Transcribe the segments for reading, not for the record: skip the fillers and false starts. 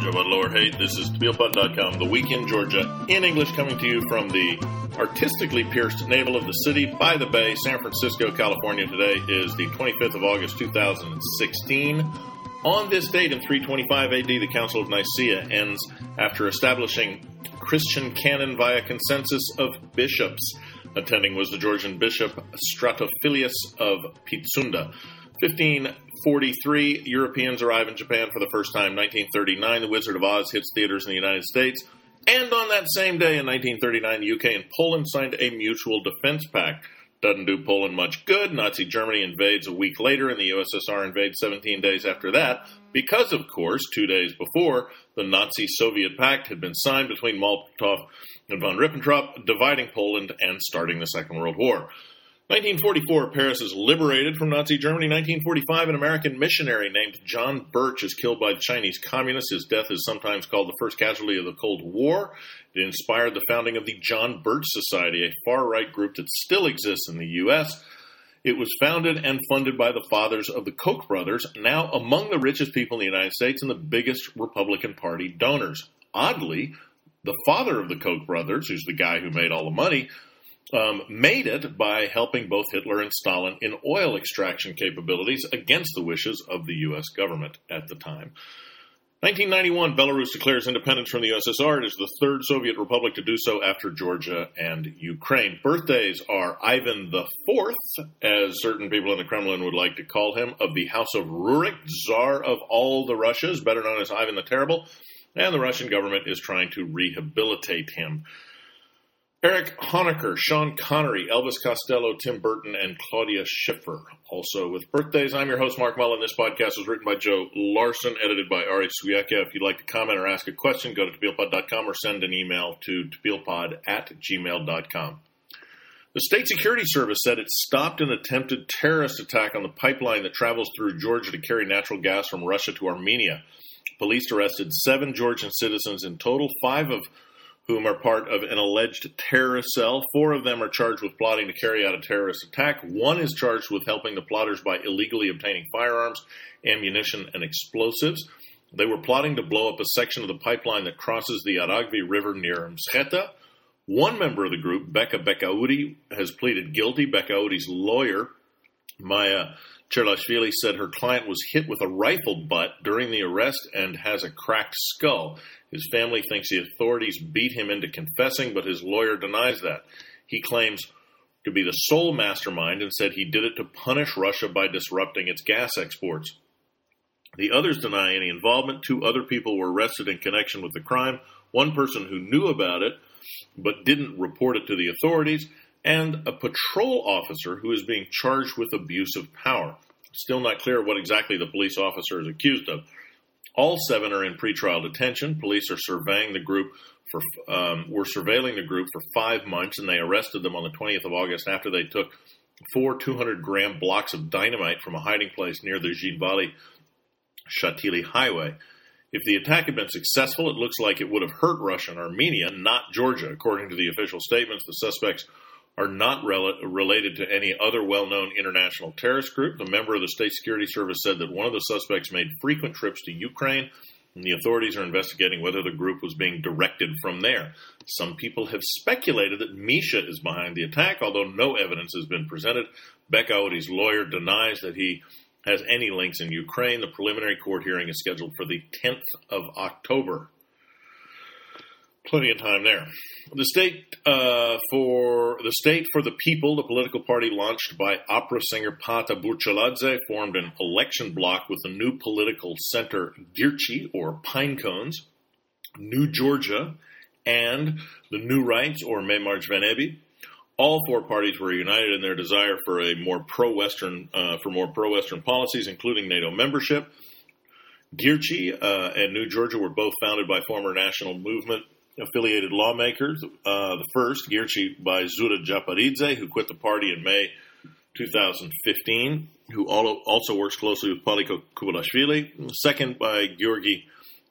show about lower hate. This is TBLPod.com, the week in Georgia, in English, coming to you from the artistically pierced navel of the city by the bay, San Francisco, California. Today is the 25th of August, 2016. On this date in 325 AD, the Council of Nicaea ends after establishing Christian canon via consensus of bishops. Attending was the Georgian bishop Stratophilius of Pitsunda. 1543, Europeans arrive in Japan for the first time. 1939, The Wizard of Oz hits theaters in the United States. And on that same day in 1939, the UK and Poland signed a mutual defense pact. Doesn't do Poland much good. Nazi Germany invades a week later, and the USSR invades 17 days after that, because, of course, 2 days before, the Nazi-Soviet pact had been signed between Molotov and von Ribbentrop, dividing Poland and starting the Second World War. 1944, Paris is liberated from Nazi Germany. 1945, an American missionary named John Birch is killed by Chinese communists. His death is sometimes called the first casualty of the Cold War. It inspired the founding of the John Birch Society, a far-right group that still exists in the U.S. It was founded and funded by the fathers of the Koch brothers, now among the richest people in the United States and the biggest Republican Party donors. Oddly, the father of the Koch brothers, who's the guy who made all the money, made it by helping both Hitler and Stalin in oil extraction capabilities against the wishes of the U.S. government at the time. 1991, Belarus declares independence from the USSR. It is the third Soviet republic to do so after Georgia and Ukraine. Birthdays are Ivan IV, as certain people in the Kremlin would like to call him, of the House of Rurik, Tsar of all the Russias, better known as Ivan the Terrible, and the Russian government is trying to rehabilitate him. Eric Honecker, Sean Connery, Elvis Costello, Tim Burton, and Claudia Schiffer. Also with birthdays, I'm your host, Mark Mullen. This podcast was written by Joe Larson, edited by Ari Suyaka. If you'd like to comment or ask a question, go to TBLPod.com or send an email to TBLPod@gmail.com. The State Security Service said it stopped an attempted terrorist attack on the pipeline that travels through Georgia to carry natural gas from Russia to Armenia. Police arrested 7 Georgian citizens in total, 5 of whom are part of an alleged terrorist cell. 4 of them are charged with plotting to carry out a terrorist attack. 1 is charged with helping the plotters by illegally obtaining firearms, ammunition, and explosives. They were plotting to blow up a section of the pipeline that crosses the Aragvi River near Msheta. 1 member of the group, Becca Bekaoudi, has pleaded guilty. Bekaoudi's lawyer, Maya Cherlashvili, said her client was hit with a rifle butt during the arrest and has a cracked skull. His family thinks the authorities beat him into confessing, but his lawyer denies that. He claims to be the sole mastermind and said he did it to punish Russia by disrupting its gas exports. The others deny any involvement. 2 other people were arrested in connection with the crime. 1 person who knew about it but didn't report it to the authorities, and a patrol officer who is being charged with abuse of power. Still not clear what exactly the police officer is accused of. All 7 are in pretrial detention. Police are surveilling the group for 5 months, and they arrested them on the 20th of August after they took 4 200-gram blocks of dynamite from a hiding place near the Zhinvali Shatili Highway. If the attack had been successful, it looks like it would have hurt Russia and Armenia, not Georgia. According to the official statements, the suspects are not related to any other well-known international terrorist group. The member of the State Security Service said that one of the suspects made frequent trips to Ukraine, and the authorities are investigating whether the group was being directed from there. Some people have speculated that Misha is behind the attack, although no evidence has been presented. Bekaoudi's lawyer denies that he has any links in Ukraine. The preliminary court hearing is scheduled for the 10th of October. Plenty of time there. The State for the People, the political party launched by opera singer Pata Burchaladze, formed an election bloc with the new political center Girchi, or Pine Cones, New Georgia, and the New Rights, or Memarj Venebi. All 4 parties were united in their desire for more pro-Western policies, including NATO membership. Girchi and New Georgia were both founded by former National Movement affiliated lawmakers. The first, Girchi, by Zura Japaridze, who quit the party in May 2015, who also works closely with Paliko Kubalashvili. The second, by Georgi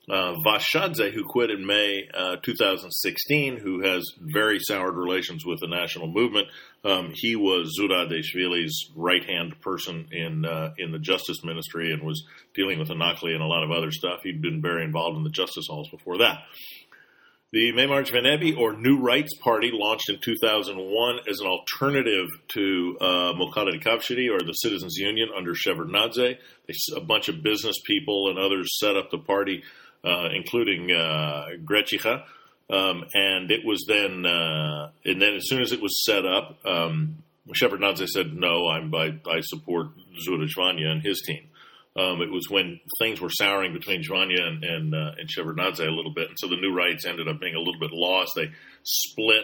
Vashadze, who quit in May 2016, who has very soured relations with the national movement. He was Zurabishvili's right-hand person in the Justice Ministry and was dealing with Anakli and a lot of other stuff. He'd been very involved in the justice halls before that. The Memar Venebi, or New Rights Party, launched in 2001 as an alternative to Mokhtar Kavshiri, or the Citizens Union, under Shevardnadze. A bunch of business people and others set up the party, including Grechicha. And it was then as soon as it was set up, Shevardnadze said, no, I support Zura Zvanya and his team. It was when things were souring between Zvanya and Shevardnadze a little bit, and so the New Rights ended up being a little bit lost. They split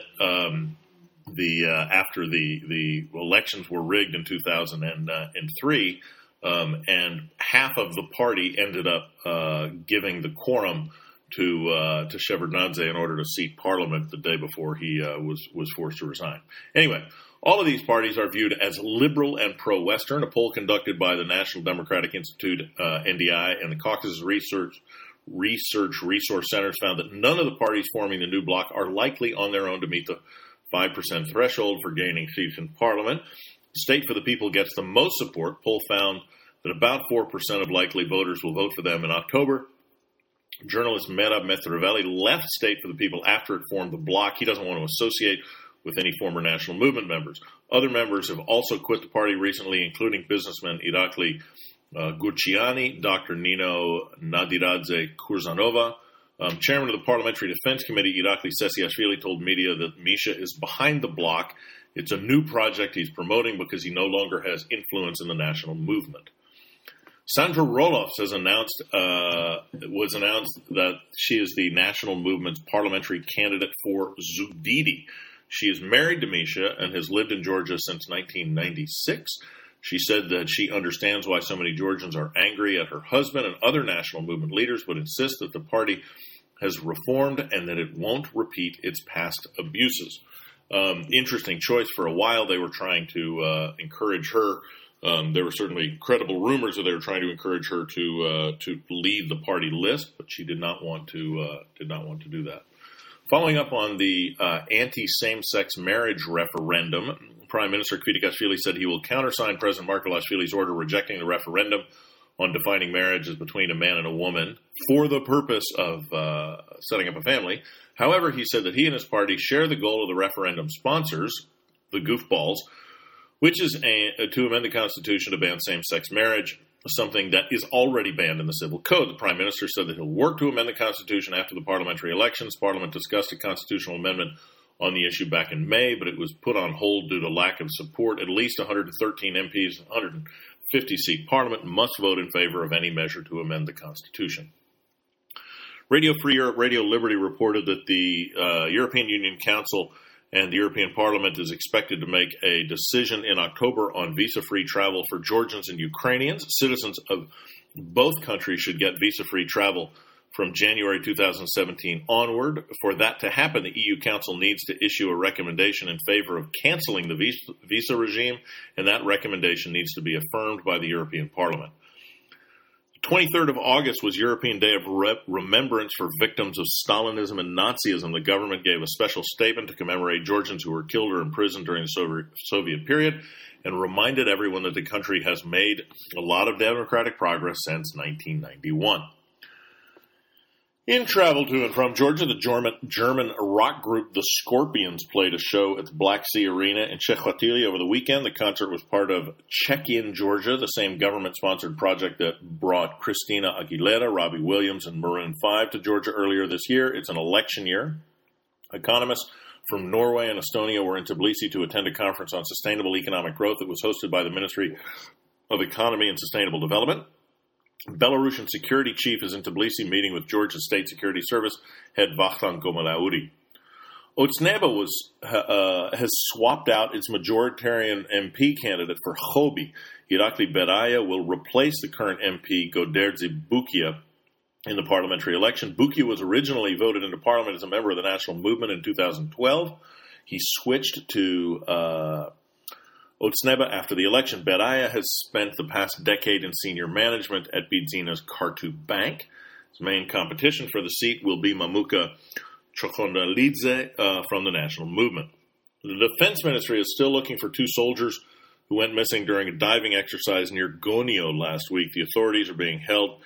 after the elections were rigged in 2003, and half of the party ended up giving the quorum to Shevardnadze in order to seat parliament the day before he was forced to resign. Anyway. All of these parties are viewed as liberal and pro-Western. A poll conducted by the National Democratic Institute, NDI, and the Caucasus Research Resource Centers found that none of the parties forming the new bloc are likely on their own to meet the 5% threshold for gaining seats in parliament. The State for the People gets the most support. Poll found that about 4% of likely voters will vote for them in October. Journalist Merab Metravelli left State for the People after it formed the bloc. He doesn't want to associate with any former National Movement members. Other members have also quit the party recently, including businessman Irakli Gucciani, Dr. Nino Nadiradze Kurzanova. Chairman of the Parliamentary Defense Committee, Irakli Sesiashvili, told media that Misha is behind the bloc. It's a new project he's promoting because he no longer has influence in the national movement. Sandra Roelofs was announced that she is the national movement's parliamentary candidate for Zudidi. She is married to Misha and has lived in Georgia since 1996. She said that she understands why so many Georgians are angry at her husband and other national movement leaders, but insists that the party has reformed and that it won't repeat its past abuses. Interesting choice. For a while, they were trying to encourage her. There were certainly credible rumors that they were trying to encourage her to leave the party list, but she did not want to do that. Following up on the anti-same-sex marriage referendum, Prime Minister Kvitikashvili said he will countersign President Margvelashvili's order rejecting the referendum on defining marriage as between a man and a woman for the purpose of setting up a family. However, he said that he and his party share the goal of the referendum sponsors, the goofballs, which is to amend the Constitution to ban same-sex marriage, something that is already banned in the Civil Code. The Prime Minister said that he'll work to amend the Constitution after the parliamentary elections. Parliament discussed a constitutional amendment on the issue back in May, but it was put on hold due to lack of support. At least 113 MPs, 150-seat Parliament must vote in favor of any measure to amend the Constitution. Radio Free Europe, Radio Liberty reported that the European Union Council and the European Parliament is expected to make a decision in October on visa-free travel for Georgians and Ukrainians. Citizens of both countries should get visa-free travel from January 2017 onward. For that to happen, the EU Council needs to issue a recommendation in favor of canceling the visa regime, and that recommendation needs to be affirmed by the European Parliament. 23rd of August was European Day of Remembrance for victims of Stalinism and Nazism. The government gave a special statement to commemorate Georgians who were killed or imprisoned during the Soviet period and reminded everyone that the country has made a lot of democratic progress since 1991. In travel to and from Georgia, the German rock group The Scorpions played a show at the Black Sea Arena in Czechotila over the weekend. The concert was part of Check In Georgia, the same government-sponsored project that brought Christina Aguilera, Robbie Williams, and Maroon 5 to Georgia earlier this year. It's an election year. Economists from Norway and Estonia were in Tbilisi to attend a conference on sustainable economic growth that was hosted by the Ministry of Economy and Sustainable Development. Belarusian security chief is in Tbilisi meeting with Georgia State Security Service head Vakhtan Gomalauri. Otsneba has swapped out its majoritarian MP candidate for Chobi. Irakli Beraya will replace the current MP Goderdzi Bukia in the parliamentary election. Bukia was originally voted into parliament as a member of the National Movement in 2012. He switched to Otsneba after the election. Beraya has spent the past decade in senior management at Bidzina's Kartu Bank. His main competition for the seat will be Mamuka Chokondalidze from the National Movement. The Defense Ministry is still looking for 2 soldiers who went missing during a diving exercise near Gonio last week. The authorities are being helped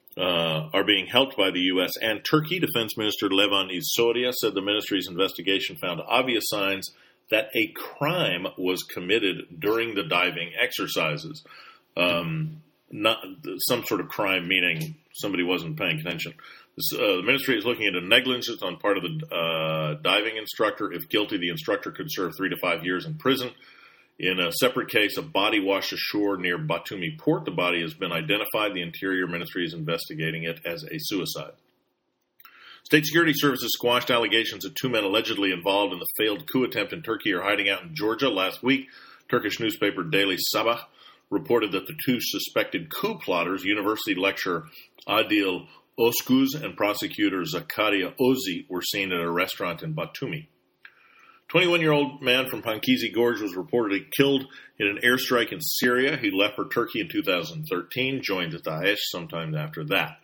by the U.S. and Turkey. Defense Minister Levan Isoria said the ministry's investigation found obvious signs that a crime was committed during the diving exercises. Not some sort of crime, meaning somebody wasn't paying attention. The ministry is looking into negligence on part of the diving instructor. If guilty, the instructor could serve 3 to 5 years in prison. In a separate case, a body washed ashore near Batumi Port. The body has been identified. The Interior Ministry is investigating it as a suicide. State security services squashed allegations that 2 men allegedly involved in the failed coup attempt in Turkey are hiding out in Georgia. Last week, Turkish newspaper Daily Sabah reported that the 2 suspected coup plotters, university lecturer Adil Oskuz and prosecutor Zakaria Ozi, were seen at a restaurant in Batumi. 21-year-old man from Pankizi Gorge was reportedly killed in an airstrike in Syria. He left for Turkey in 2013, joined Daesh sometime after that.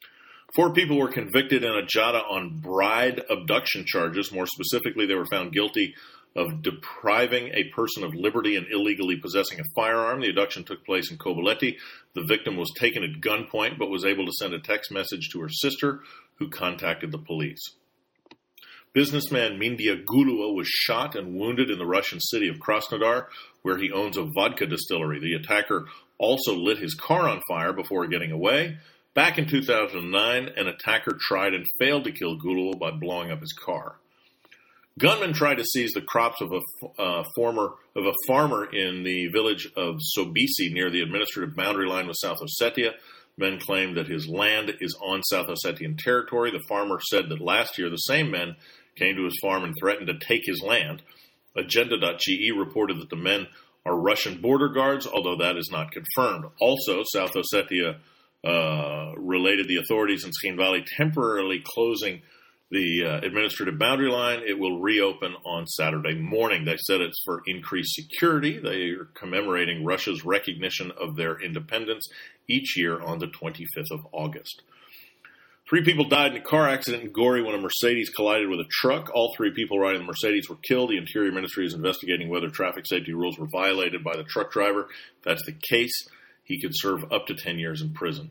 4 people were convicted in Ajata on bride abduction charges. More specifically, they were found guilty of depriving a person of liberty and illegally possessing a firearm. The abduction took place in Kobaleti. The victim was taken at gunpoint but was able to send a text message to her sister, who contacted the police. Businessman Mindia Gulua was shot and wounded in the Russian city of Krasnodar, where he owns a vodka distillery. The attacker also lit his car on fire before getting away. Back in 2009, an attacker tried and failed to kill Gulua by blowing up his car. Gunmen tried to seize the crops of a farmer in the village of Sobisi near the administrative boundary line with South Ossetia. Men claimed that his land is on South Ossetian territory. The farmer said that last year the same men came to his farm and threatened to take his land. Agenda.ge reported that the men are Russian border guards, although that is not confirmed. Also, South Ossetia related the authorities in Tskhinvali temporarily closing the administrative boundary line. It will reopen on Saturday morning. They said it's for increased security. They are commemorating Russia's recognition of their independence each year on the 25th of August. 3 people died in a car accident in Gori when a Mercedes collided with a truck. All 3 people riding the Mercedes were killed. The Interior Ministry is investigating whether traffic safety rules were violated by the truck driver. If that's the case, he could serve up to 10 years in prison.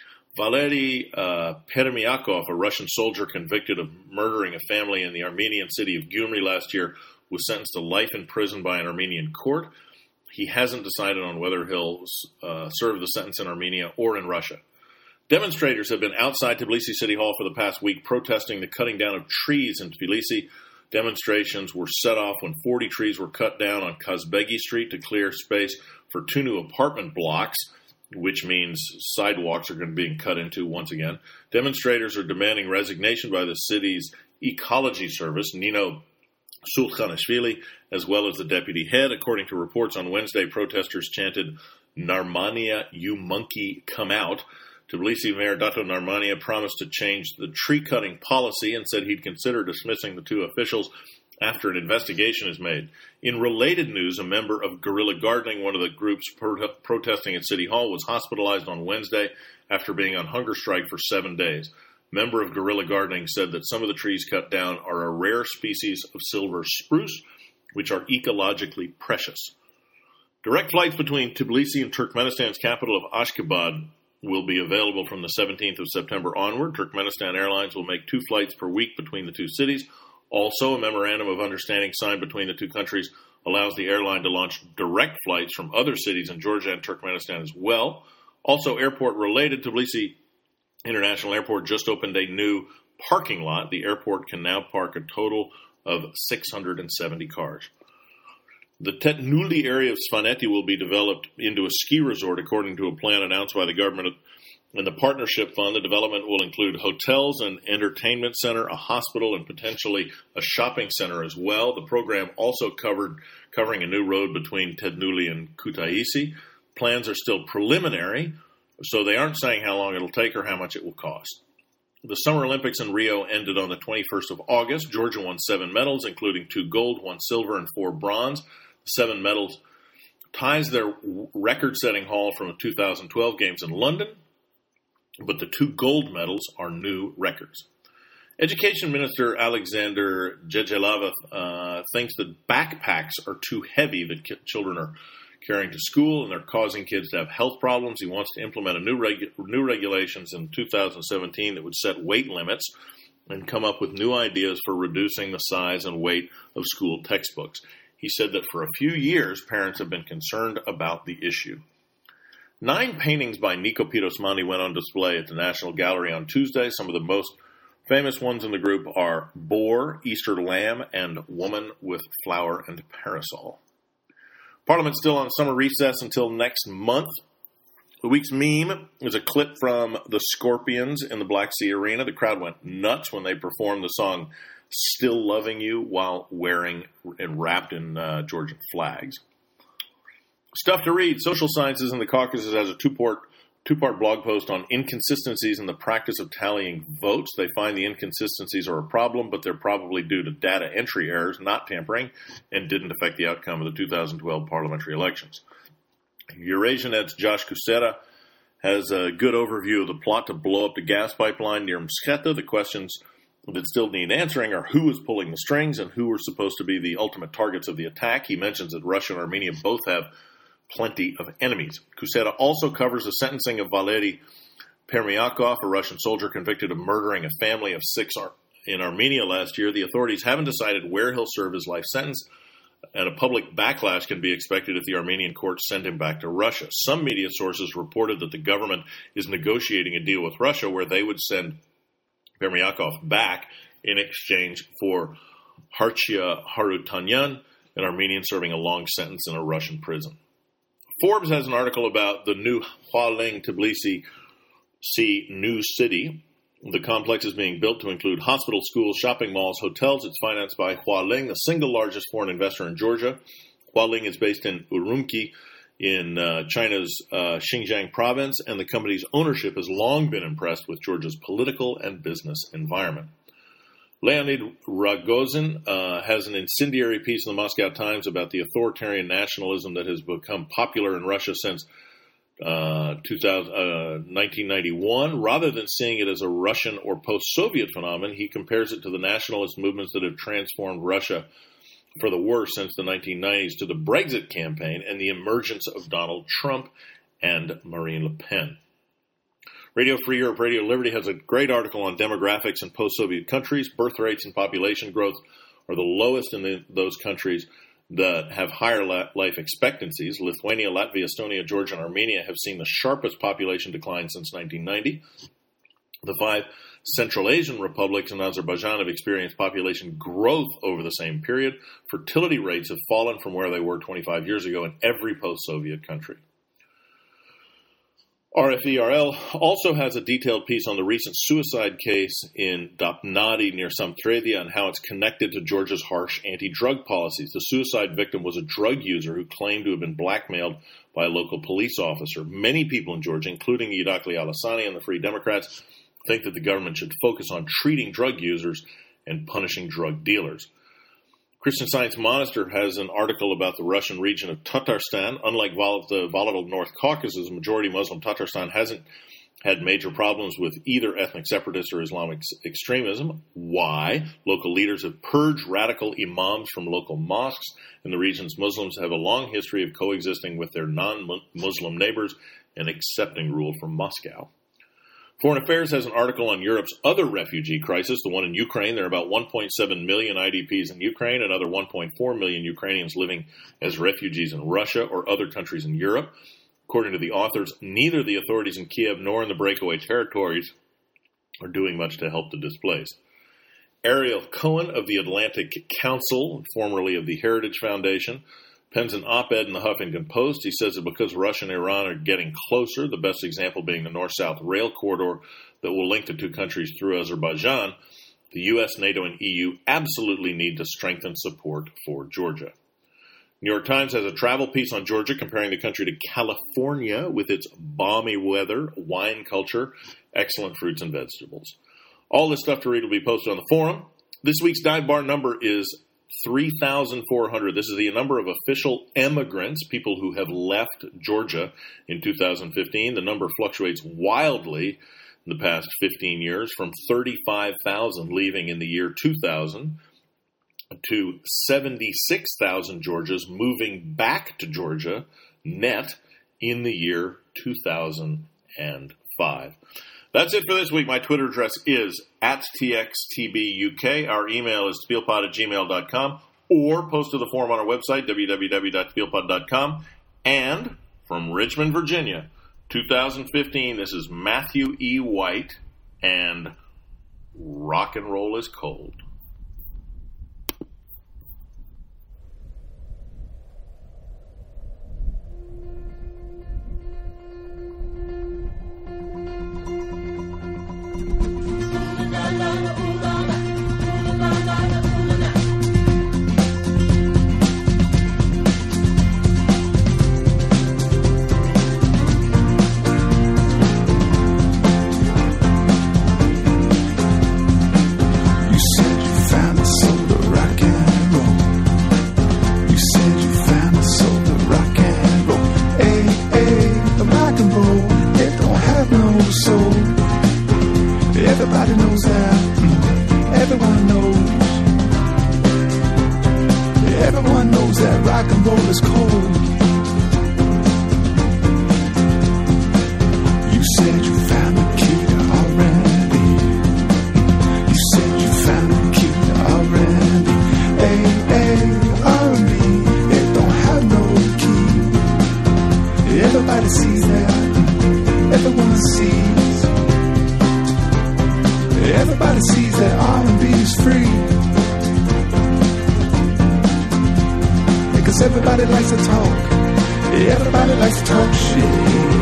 Valery Peremyakov, a Russian soldier convicted of murdering a family in the Armenian city of Gyumri last year, was sentenced to life in prison by an Armenian court. He hasn't decided on whether he'll serve the sentence in Armenia or in Russia. Demonstrators have been outside Tbilisi City Hall for the past week protesting the cutting down of trees in Tbilisi. Demonstrations were set off when 40 trees were cut down on Kazbegi Street to clear space for 2 new apartment blocks, which means sidewalks are going to be being cut into once again. Demonstrators are demanding resignation by the city's ecology service, Nino Sulkhanishvili, as well as the deputy head. According to reports on Wednesday, protesters chanted, "Narmania, you monkey, come out." Tbilisi Mayor Dato Narmania promised to change the tree-cutting policy and said he'd consider dismissing the 2 officials after an investigation is made. In related news, a member of Guerrilla Gardening, one of the groups protesting at City Hall, was hospitalized on Wednesday after being on hunger strike for 7 days. A member of Guerrilla Gardening said that some of the trees cut down are a rare species of silver spruce, which are ecologically precious. Direct flights between Tbilisi and Turkmenistan's capital of Ashgabat will be available from the 17th of September onward. Turkmenistan Airlines will make 2 flights per week between the 2 cities. Also, a memorandum of understanding signed between the 2 countries allows the airline to launch direct flights from other cities in Georgia and Turkmenistan as well. Also, airport-related, Tbilisi International Airport just opened a new parking lot. The airport can now park a total of 670 cars. The Tetnuli area of Svaneti will be developed into a ski resort, according to a plan announced by the government and the Partnership Fund. The development will include hotels, an entertainment center, a hospital, and potentially a shopping center as well. The program also covering a new road between Tetnuli and Kutaisi. Plans are still preliminary, so they aren't saying how long it'll take or how much it will cost. The Summer Olympics in Rio ended on the 21st of August. Georgia won 7 medals, including 2 gold, 1 silver, and 4 bronze. 7 medals ties their record-setting haul from the 2012 games in London. but the 2 gold medals are new records. Education Minister Alexander Jejelavath thinks that backpacks are too heavy that children are carrying to school, and they're causing kids to have health problems. He wants to implement a new regulations in 2017 that would set weight limits and come up with new ideas for reducing the size and weight of school textbooks. He said that for a few years, parents have been concerned about the issue. 9 paintings by Nico Pirosmani went on display at the National Gallery on Tuesday. Some of the most famous ones in the group are Boar, Easter Lamb, and Woman with Flower and Parasol. Parliament's still on summer recess until next month. The week's meme is a clip from the Scorpions in the Black Sea Arena. The crowd went nuts when they performed the song Still Loving You while wearing and wrapped in Georgian flags. Stuff to read. Social Sciences in the Caucasus has a two-part blog post on inconsistencies in the practice of tallying votes. They find the inconsistencies are a problem, but they're probably due to data entry errors, not tampering, and didn't affect the outcome of the 2012 parliamentary elections. Eurasianet's Josh Kusera has a good overview of the plot to blow up the gas pipeline near Msketa. The questions that still need answering are who is pulling the strings and who are supposed to be the ultimate targets of the attack. He mentions that Russia and Armenia both have plenty of enemies. Kusera also covers the sentencing of Valery Permyakov, a Russian soldier convicted of murdering a family of 6 in Armenia last year. The authorities haven't decided where he'll serve his life sentence, and a public backlash can be expected if the Armenian courts send him back to Russia. Some media sources reported that the government is negotiating a deal with Russia where they would send Permyakov back in exchange for Harchia Harutanyan, an Armenian serving a long sentence in a Russian prison. Forbes has an article about the new Hualing Tbilisi New City. The complex is being built to include hospitals, schools, shopping malls, hotels. It's financed by Hualing, the single largest foreign investor in Georgia. Hualing is based in Urumqi in China's Xinjiang province, and the company's ownership has long been impressed with Georgia's political and business environment. Leonid Rogozin has an incendiary piece in the Moscow Times about the authoritarian nationalism that has become popular in Russia since 1991. Rather than seeing it as a Russian or post-Soviet phenomenon, he compares it to the nationalist movements that have transformed Russia for the worse since the 1990s, to the Brexit campaign and the emergence of Donald Trump and Marine Le Pen. Radio Free Europe, Radio Liberty has a great article on demographics in post-Soviet countries. Birth rates and population growth are the lowest in those countries that have higher life expectancies. Lithuania, Latvia, Estonia, Georgia, and Armenia have seen the sharpest population decline since 1990. The 5 Central Asian republics and Azerbaijan have experienced population growth over the same period. Fertility rates have fallen from where they were 25 years ago in every post-Soviet country. RFERL also has a detailed piece on the recent suicide case in Dapnadi near Samtredia and how it's connected to Georgia's harsh anti-drug policies. The suicide victim was a drug user who claimed to have been blackmailed by a local police officer. Many people in Georgia, including Irakli Alasani and the Free Democrats, think that the government should focus on treating drug users and punishing drug dealers. Christian Science Monitor has an article about the Russian region of Tatarstan. Unlike the volatile North Caucasus, majority Muslim Tatarstan hasn't had major problems with either ethnic separatist or Islamic extremism. Why? Local leaders have purged radical imams from local mosques. In the region's Muslims have a long history of coexisting with their non-Muslim neighbors and accepting rule from Moscow. Foreign Affairs has an article on Europe's other refugee crisis, the one in Ukraine. There are about 1.7 million IDPs in Ukraine, another 1.4 million Ukrainians living as refugees in Russia or other countries in Europe. According to the authors, neither the authorities in Kiev nor in the breakaway territories are doing much to help the displaced. Ariel Cohen of the Atlantic Council, formerly of the Heritage Foundation, pens an op-ed in the Huffington Post. He says that because Russia and Iran are getting closer, the best example being the North-South rail corridor that will link the two countries through Azerbaijan, the U.S., NATO, and EU absolutely need to strengthen support for Georgia. New York Times has a travel piece on Georgia comparing the country to California with its balmy weather, wine culture, excellent fruits and vegetables. All this stuff to read will be posted on the forum. This week's dive bar number is 3,400. This is the number of official emigrants, people who have left Georgia in 2015. The number fluctuates wildly in the past 15 years, from 35,000 leaving in the year 2000 to 76,000 Georgians moving back to Georgia net in the year 2005. That's it for this week. My Twitter address is @TXTBUK. Our email is spielpod@gmail.com, or post to the forum on our website, www.spielpod.com. And from Richmond, Virginia, 2015, this is Matthew E. White, and Rock and Roll is Cold. Everybody knows that. Everyone knows. Everyone knows that rock and roll is cold. You said you found the key to already. You said you found the key to already. R&B, it don't have no key. Everybody sees that. Everyone sees. Everybody sees that R&B is free. Because everybody likes to talk. Everybody likes to talk shit.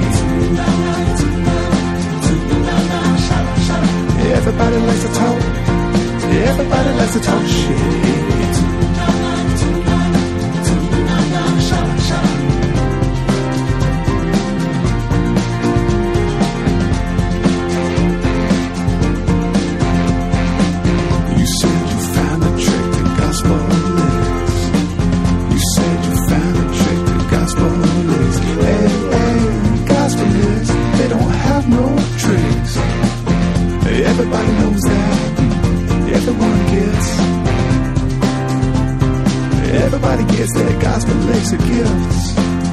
Everybody likes to talk. Everybody likes to talk shit. Everybody knows that. Everyone gets. Everybody gets that gospel licks of gifts.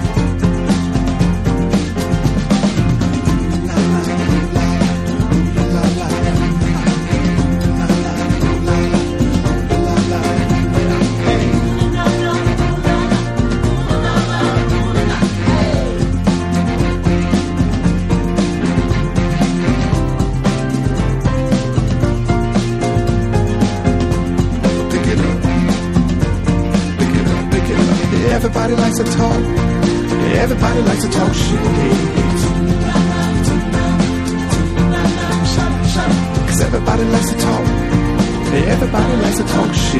Everybody likes to talk. Everybody likes to talk shit. Cause everybody likes to talk. Everybody likes to talk shit.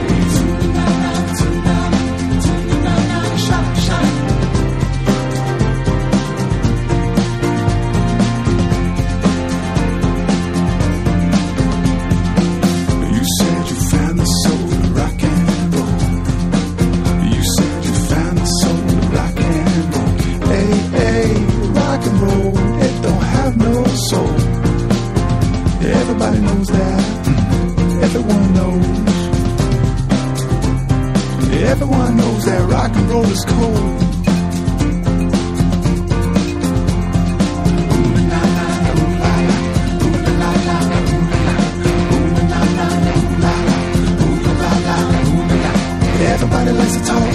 Everybody knows that. Everyone knows. Everyone knows that rock and roll is cold. Everybody likes to talk.